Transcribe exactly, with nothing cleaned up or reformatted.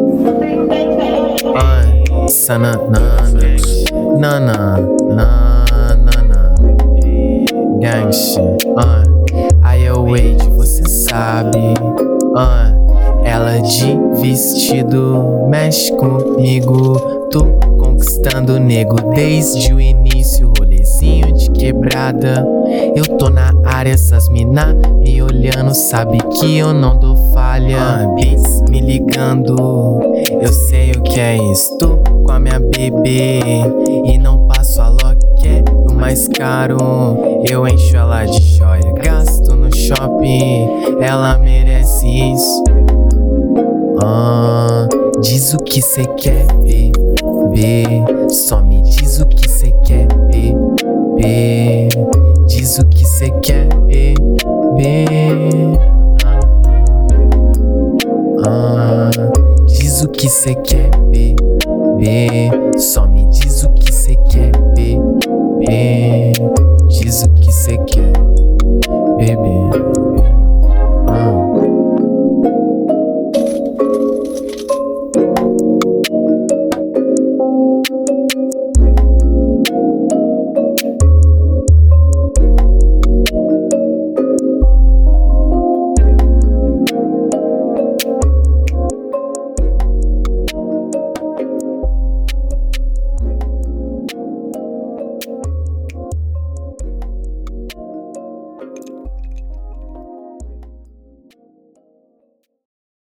Ai, sananana, nana, nanana, gangsta, ai, aí eu wait, você sabe, ai, ela de vestido mexe comigo, tô conquistando o nego desde o início, rolezinho de quebrada. Eu tô na área, essas mina me olhando, sabe que eu não dou falha. uh, Beats me ligando, eu sei o que é isso. Tô com a minha bebê e não passo a lock, é o mais caro. Eu encho ela de joia, gasto no shopping, ela merece isso. Ah, diz o que cê quer beber, só me diz o que cê quer beber. Diz o que cê quer beber. Ah, diz o que cê quer beber, só me diz o que cê quer beber. Diz o que cê quer